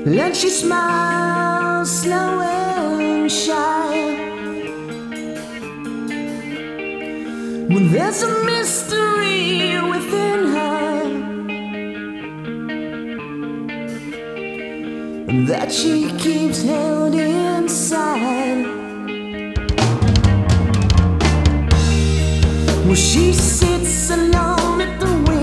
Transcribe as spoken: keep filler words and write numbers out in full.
And she smiles slow and shy. When there's a mystery within her that she keeps held inside. Well, she sings